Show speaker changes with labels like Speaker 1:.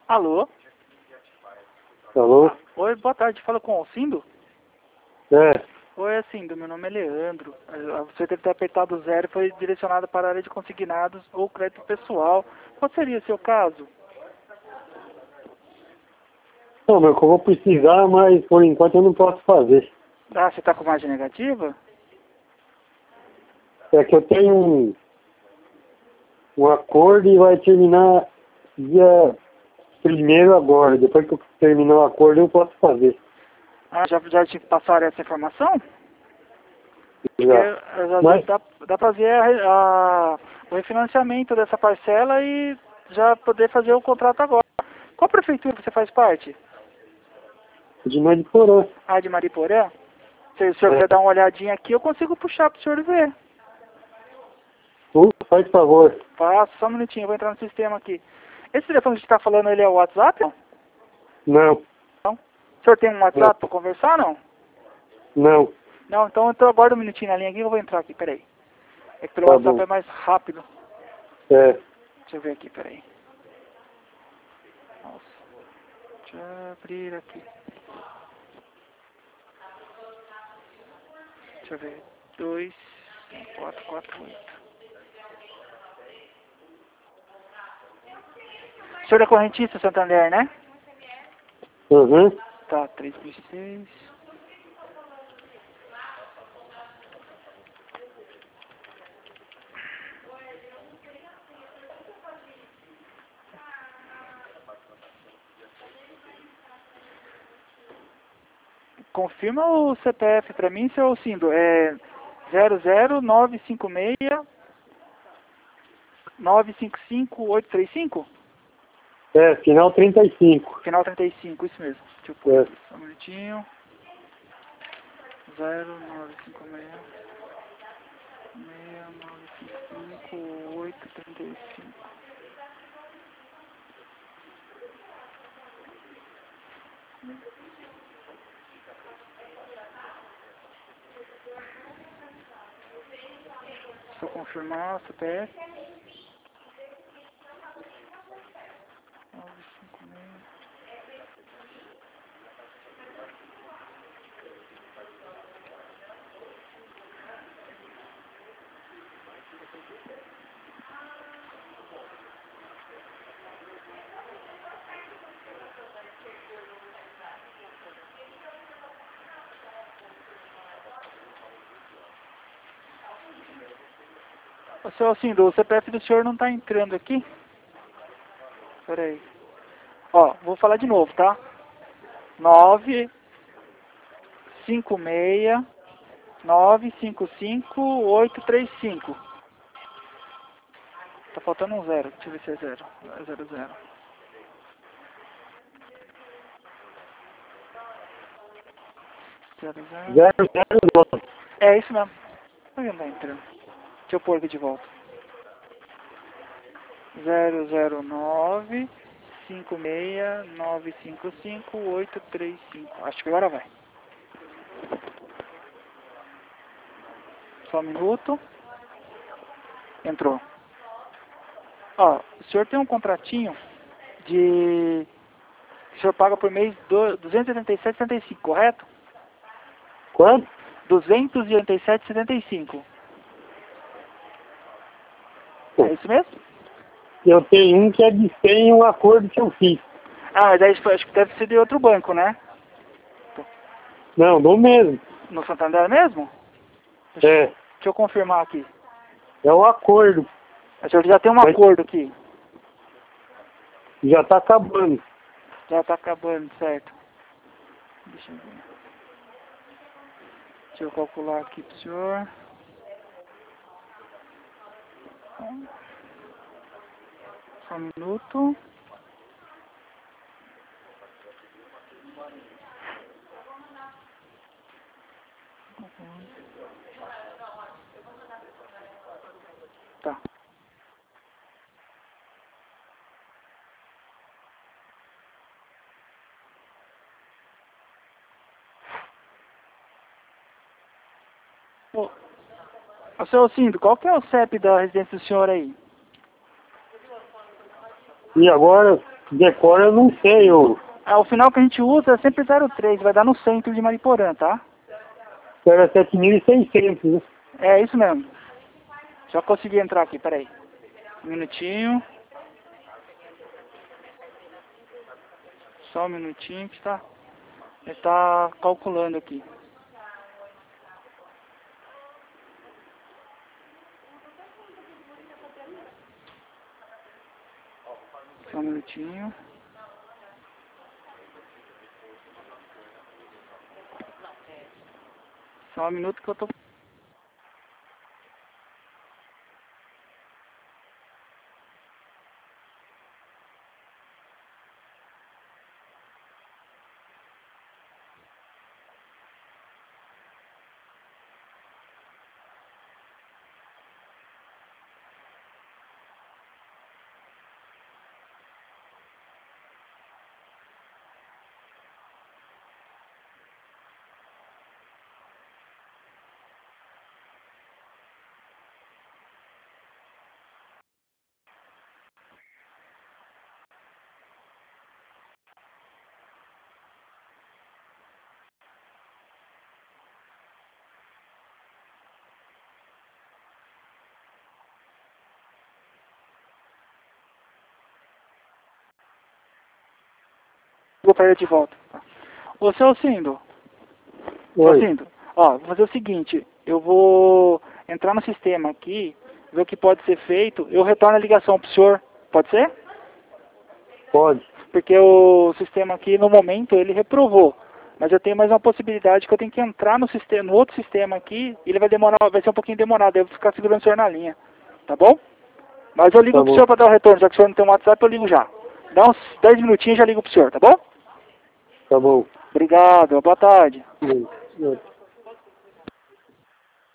Speaker 1: Alô?
Speaker 2: Alô?
Speaker 1: Oi, boa tarde. Fala com o Cindo?
Speaker 2: É,
Speaker 1: Oi, Cindo. Meu nome é Leandro. Você deve ter apertado o 0 e foi direcionado para a área de consignados ou crédito pessoal. Qual seria o seu caso?
Speaker 2: não, meu, que eu vou precisar, mas por enquanto eu não posso fazer.
Speaker 1: Ah, você está com margem negativa?
Speaker 2: É que eu tenho um acordo e vai terminar dia 1º agora. Depois que eu terminar o acordo eu posso fazer.
Speaker 1: Ah, já te passaram essa informação?
Speaker 2: Já.
Speaker 1: Porque
Speaker 2: Mas,
Speaker 1: dá para fazer o refinanciamento dessa parcela e já poder fazer o contrato agora. Qual prefeitura você faz parte?
Speaker 2: de Mariporã.
Speaker 1: Ah, de Mariporã? Se o senhor quiser dar uma olhadinha aqui, eu consigo puxar para o senhor ver.
Speaker 2: Faz favor.
Speaker 1: Faço, só um minutinho, eu vou entrar no sistema aqui. Esse telefone que a gente está falando, ele é o WhatsApp?
Speaker 2: Não,
Speaker 1: Não. O senhor tem um WhatsApp para conversar, não?
Speaker 2: não.
Speaker 1: Não, então aguarda um minutinho na linha aqui, eu vou entrar aqui, peraí. É que pelo
Speaker 2: Tá
Speaker 1: WhatsApp
Speaker 2: bom.
Speaker 1: é mais rápido.
Speaker 2: É,
Speaker 1: Deixa eu ver aqui, peraí. Nossa. Deixa eu abrir aqui. Deixa eu ver. 25448. O senhor é correntista Santander, né?
Speaker 2: uhum.
Speaker 1: Tá, 3006. Confirma o CPF pra mim, seu Cindo. É 00956 955835?
Speaker 2: É, final 35.
Speaker 1: Final 35, isso mesmo. Deixa eu pôr
Speaker 2: É.
Speaker 1: aqui só um minutinho. 0956 6955835. Só confirmar o CPF. 956. Ô, seu Cindo, o CPF do senhor não tá entrando aqui? Pera aí. Ó, vou falar de novo, tá? 956 955835. Tá faltando um zero. Deixa eu ver se é zero. É 00. 00.
Speaker 2: 009.
Speaker 1: É isso mesmo. Por que não tá entrando? Deixa eu pôr aqui de volta. 009 569555835. Acho que agora vai. Só um minuto. Entrou. Ó, o senhor tem um contratinho de... O senhor paga por mês 287,75, correto?
Speaker 2: Quanto?
Speaker 1: 287,75. É isso mesmo?
Speaker 2: Eu tenho um que é de 100 um acordo que eu fiz.
Speaker 1: Ah, mas aí acho que deve ser de outro banco, né?
Speaker 2: Não, do mesmo.
Speaker 1: No Santander mesmo?
Speaker 2: É,
Speaker 1: Deixa eu confirmar aqui.
Speaker 2: é o acordo.
Speaker 1: O senhor já tem um acordo aqui.
Speaker 2: Já tá acabando.
Speaker 1: Já tá acabando, certo? Deixa eu ver. Deixa eu calcular aqui pro senhor. Só um minuto. Tá. Ô, seu Cindo, qual que é o CEP da residência do senhor aí?
Speaker 2: E agora, Decora eu não sei, eu.
Speaker 1: O final que a gente usa é sempre 03, vai dar no centro de Mariporã, tá?
Speaker 2: Era 7.600, né?
Speaker 1: É isso mesmo. Já consegui entrar aqui, peraí. Um minutinho. Só um minutinho que ele tá calculando aqui. Só um minutinho. Só um minuto que eu tô... Vou para ele de volta. Ô, seu Alcindo. Seu
Speaker 2: Oi.
Speaker 1: Alcindo, ó, vou fazer o seguinte. Eu vou entrar no sistema aqui, ver o que pode ser feito. Eu retorno a ligação pro senhor. Pode ser?
Speaker 2: Pode.
Speaker 1: Porque o sistema aqui, no momento, ele reprovou. Mas eu tenho mais uma possibilidade que eu tenho que entrar no sistema, no outro sistema aqui, e ele vai demorar, vai ser um pouquinho demorado, eu vou ficar segurando o senhor na linha. Tá bom? Mas eu ligo
Speaker 2: Tá
Speaker 1: pro
Speaker 2: bom.
Speaker 1: senhor para dar o retorno, já que o senhor não tem um WhatsApp, eu ligo já. Dá uns 10 minutinhos e já ligo pro senhor, tá bom?
Speaker 2: Tá bom.
Speaker 1: Obrigado, boa tarde.
Speaker 2: Oi.